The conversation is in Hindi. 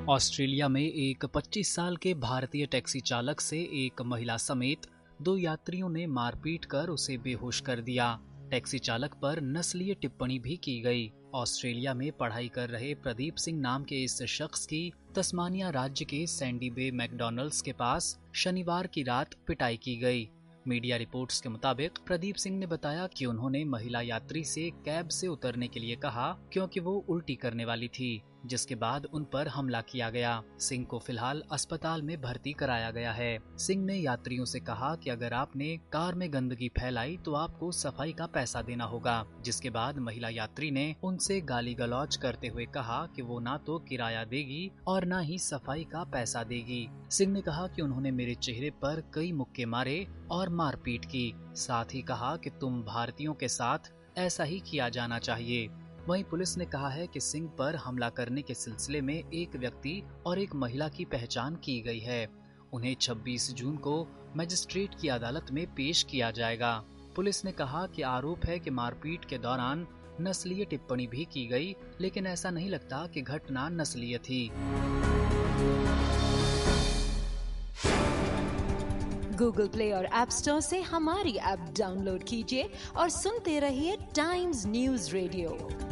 ऑस्ट्रेलिया में एक 25 साल के भारतीय टैक्सी चालक से एक महिला समेत 2 यात्रियों ने मारपीट कर उसे बेहोश कर दिया। टैक्सी चालक पर नस्लीय टिप्पणी भी की गई। ऑस्ट्रेलिया में पढ़ाई कर रहे प्रदीप सिंह नाम के इस शख्स की तस्मानिया राज्य के सैंडी बे मैकडॉनल्ड्स के पास शनिवार की रात पिटाई की गई। मीडिया रिपोर्ट्स के मुताबिक प्रदीप सिंह ने बताया कि उन्होंने महिला यात्री से कैब से उतरने के लिए कहा क्योंकि वो उल्टी करने वाली थी, जिसके बाद उन पर हमला किया गया। सिंह को फिलहाल अस्पताल में भर्ती कराया गया है। सिंह ने यात्रियों से कहा कि अगर आपने कार में गंदगी फैलाई तो आपको सफाई का पैसा देना होगा, जिसके बाद महिला यात्री ने उनसे गाली गलौज करते हुए कहा कि वो ना तो किराया देगी और ना ही सफाई का पैसा देगी। सिंह ने कहा कि उन्होंने मेरे चेहरे पर कई मुक्के मारे और मारपीट की, साथ ही कहा कि तुम भारतीयों के साथ ऐसा ही किया जाना चाहिए। वहीं पुलिस ने कहा है कि सिंह पर हमला करने के सिलसिले में एक व्यक्ति और एक महिला की पहचान की गई है। उन्हें 26 जून को मजिस्ट्रेट की अदालत में पेश किया जाएगा। पुलिस ने कहा कि आरोप है कि मारपीट के दौरान नस्लीय टिप्पणी भी की गई, लेकिन ऐसा नहीं लगता कि घटना नस्लीय थी। गूगल प्ले और ऐप स्टोर से हमारी ऐप डाउनलोड कीजिए और सुनते रहिए टाइम्स न्यूज़ रेडियो।